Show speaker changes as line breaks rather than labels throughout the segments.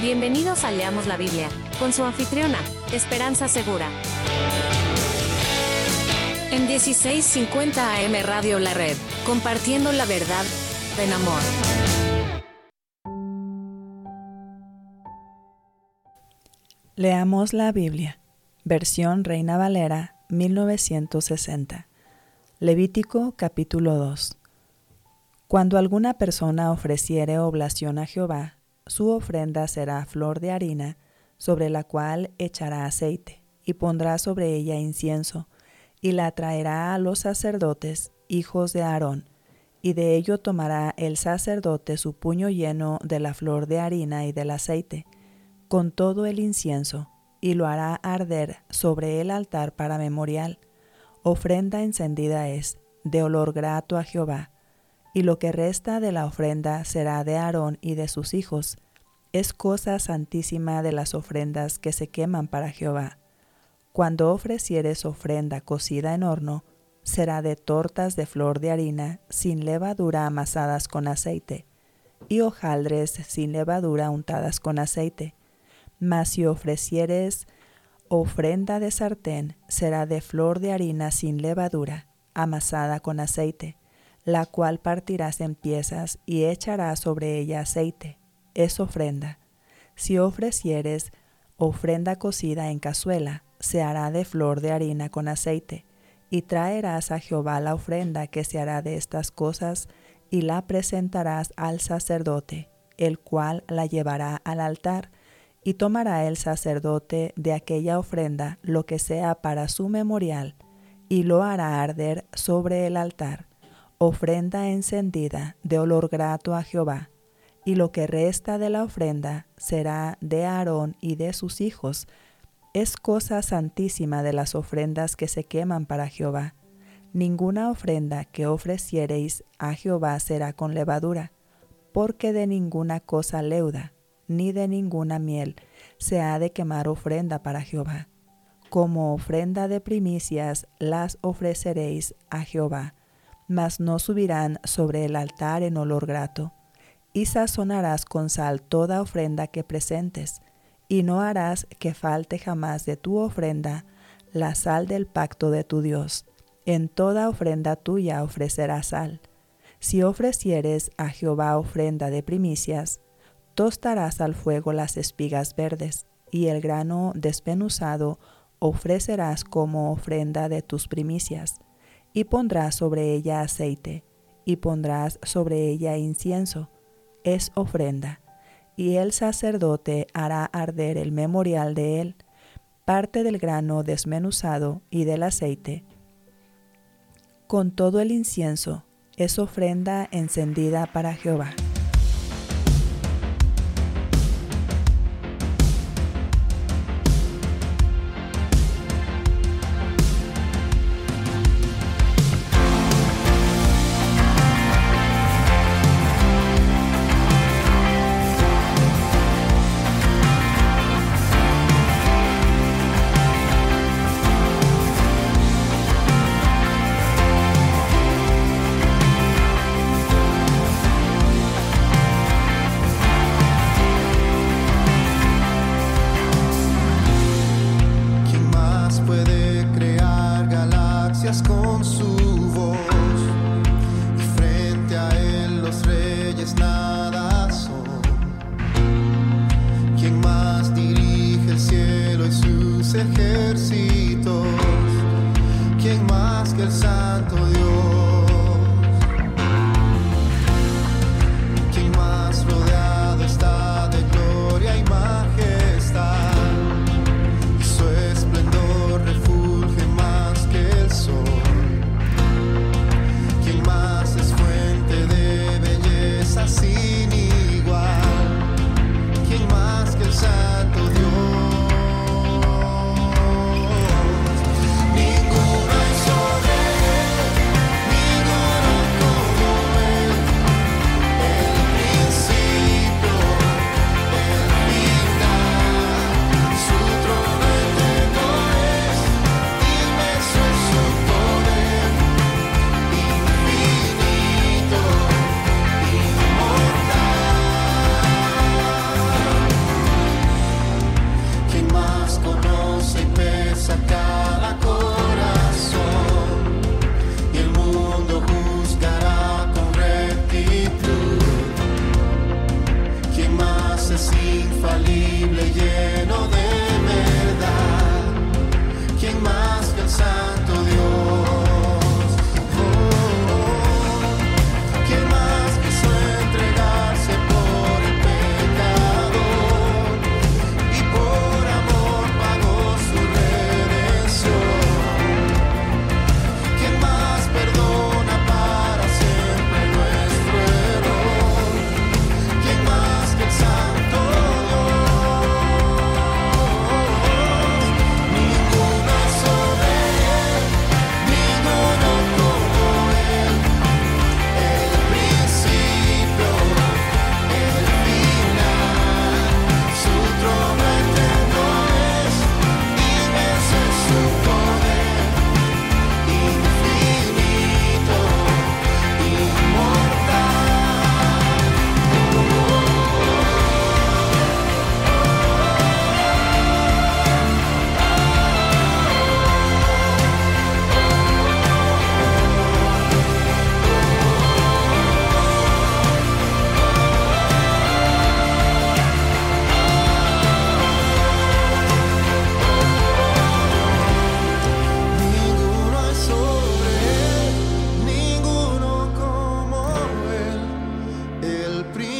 Bienvenidos a Leamos la Biblia, con su anfitriona, Esperanza Segura. En 1650 AM Radio La Red, compartiendo la verdad en amor.
Leamos la Biblia, versión Reina Valera, 1960. Levítico capítulo 2. Cuando alguna persona ofreciere oblación a Jehová, su ofrenda será flor de harina, sobre la cual echará aceite, y pondrá sobre ella incienso, y la traerá a los sacerdotes, hijos de Aarón, y de ello tomará el sacerdote su puño lleno de la flor de harina y del aceite, con todo el incienso, y lo hará arder sobre el altar para memorial. Ofrenda encendida es, de olor grato a Jehová. Y lo que resta de la ofrenda será de Aarón y de sus hijos. Es cosa santísima de las ofrendas que se queman para Jehová. Cuando ofrecieres ofrenda cocida en horno, será de tortas de flor de harina, sin levadura amasadas con aceite, y hojaldres sin levadura untadas con aceite. Mas si ofrecieres ofrenda de sartén, será de flor de harina sin levadura, amasada con aceite, la cual partirás en piezas y echarás sobre ella aceite. Es ofrenda. Si ofrecieres ofrenda cocida en cazuela, se hará de flor de harina con aceite, y traerás a Jehová la ofrenda que se hará de estas cosas, y la presentarás al sacerdote, el cual la llevará al altar, y tomará el sacerdote de aquella ofrenda lo que sea para su memorial, y lo hará arder sobre el altar, ofrenda encendida de olor grato a Jehová, y lo que resta de la ofrenda será de Aarón y de sus hijos. Es cosa santísima de las ofrendas que se queman para Jehová. Ninguna ofrenda que ofreciereis a Jehová será con levadura, porque de ninguna cosa leuda, ni de ninguna miel, se ha de quemar ofrenda para Jehová. Como ofrenda de primicias las ofreceréis a Jehová, mas no subirán sobre el altar en olor grato. Y sazonarás con sal toda ofrenda que presentes, y no harás que falte jamás de tu ofrenda la sal del pacto de tu Dios. En toda ofrenda tuya ofrecerás sal. Si ofrecieres a Jehová ofrenda de primicias, tostarás al fuego las espigas verdes, y el grano desmenuzado ofrecerás como ofrenda de tus primicias, y pondrás sobre ella aceite, y pondrás sobre ella incienso. Es ofrenda, y el sacerdote hará arder el memorial de él, parte del grano desmenuzado y del aceite. Con todo el incienso es ofrenda encendida para Jehová.
Con su voz, y frente a él los reyes nada son. ¿Quién más dirige el cielo y sus ejércitos? ¿Quién más que el santo Dios? ¿Quién más rodeado está de gloria y majestad? Y su esplendor refulge más que el sol. ¿Quién más es fuente de belleza sin igual? ¿Quién más que el santo Dios? Ninguno hay sobre él.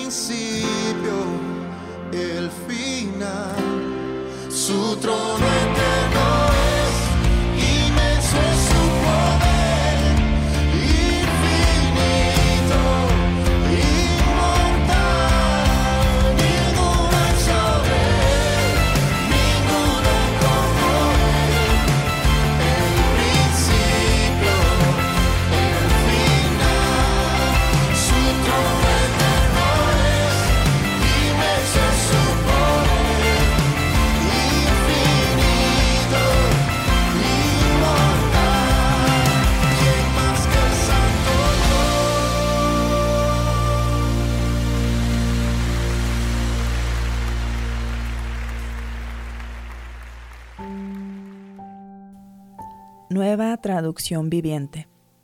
principio, el final. Su trono eterno es, inmenso es su poder, infinito, inmortal. Ninguno es sobre él, ninguno como él. El principio, el final. Su trono eterno es, inmenso es su poder, infinito, inmortal. ¿Quién más que el Santo
Nueva traducción viviente.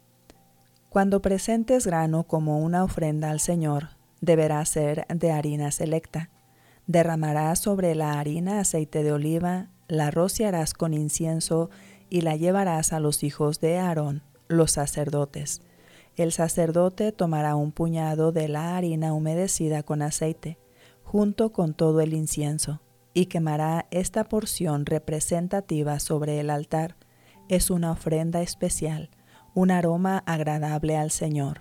Cuando presentes grano como una ofrenda al Señor, deberá ser de harina selecta. Derramarás sobre la harina aceite de oliva, la rociarás con incienso y la llevarás a los hijos de Aarón, los sacerdotes. El sacerdote tomará un puñado de la harina humedecida con aceite, junto con todo el incienso, y quemará esta porción representativa sobre el altar. Es una ofrenda especial, un aroma agradable al Señor.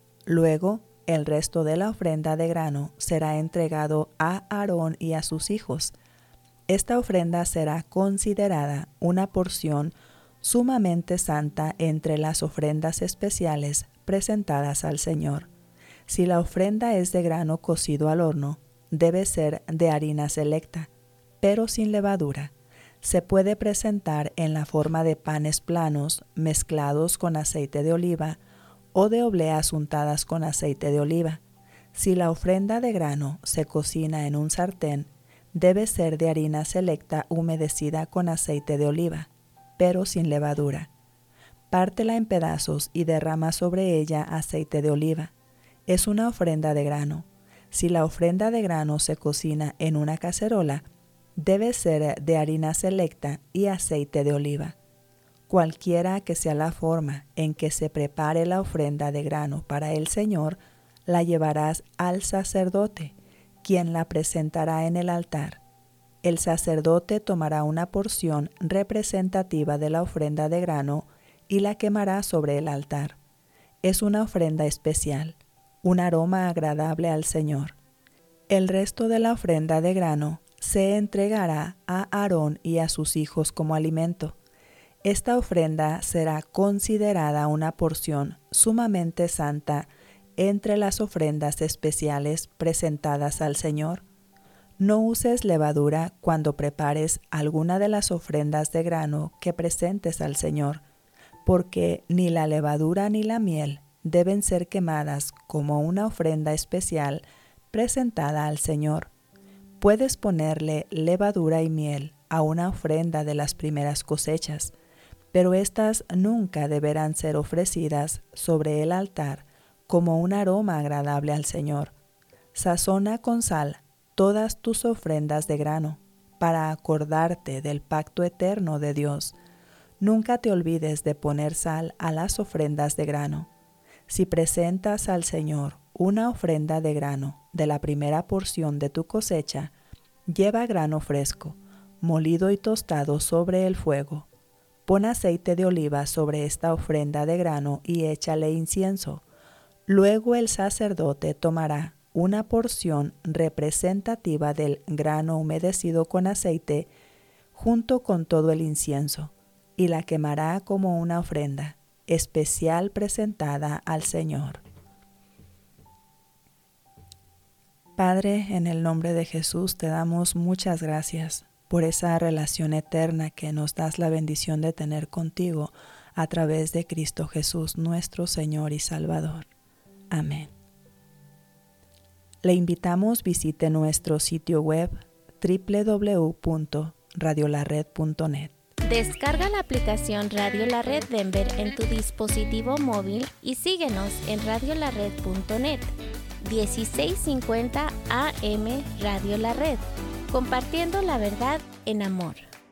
Luego, el resto de la ofrenda de grano será entregado a Aarón y a sus hijos. Esta ofrenda será considerada una porción sumamente santa entre las ofrendas especiales presentadas al Señor. Si la ofrenda es de grano cocido al horno, debe ser de harina selecta, pero sin levadura. Se puede presentar en la forma de panes planos mezclados con aceite de oliva o de obleas untadas con aceite de oliva. Si la ofrenda de grano se cocina en un sartén, debe ser de harina selecta humedecida con aceite de oliva, pero sin levadura. Pártela en pedazos y derrama sobre ella aceite de oliva. Es una ofrenda de grano. Si la ofrenda de grano se cocina en una cacerola, debe ser de harina selecta y aceite de oliva. Cualquiera que sea la forma en que se prepare la ofrenda de grano para el Señor, la llevarás al sacerdote, quien la presentará en el altar. El sacerdote tomará una porción representativa de la ofrenda de grano y la quemará sobre el altar. Es una ofrenda especial, un aroma agradable al Señor. El resto de la ofrenda de grano se entregará a Aarón y a sus hijos como alimento. Esta ofrenda será considerada una porción sumamente santa entre las ofrendas especiales presentadas al Señor. No uses levadura cuando prepares alguna de las ofrendas de grano que presentes al Señor, porque ni la levadura ni la miel deben ser quemadas como una ofrenda especial presentada al Señor. Puedes ponerle levadura y miel a una ofrenda de las primeras cosechas, pero éstas nunca deberán ser ofrecidas sobre el altar como un aroma agradable al Señor. Sazona con sal todas tus ofrendas de grano, para acordarte del pacto eterno de Dios. Nunca te olvides de poner sal a las ofrendas de grano. Si presentas al Señor una ofrenda de grano de la primera porción de tu cosecha, lleva grano fresco, molido y tostado sobre el fuego. Pon aceite de oliva sobre esta ofrenda de grano y échale incienso. Luego el sacerdote tomará una porción representativa del grano humedecido con aceite junto con todo el incienso y la quemará como una ofrenda especial presentada al Señor. Padre, en el nombre de Jesús te damos muchas gracias por esa relación eterna que nos das la bendición de tener contigo a través de Cristo Jesús, nuestro Señor y Salvador. Amén. Le invitamos visite nuestro sitio web www.radiolared.net.
Descarga la aplicación Radio La Red Denver en tu dispositivo móvil y síguenos en radiolared.net. 1650 AM Radio La Red, compartiendo la verdad en amor.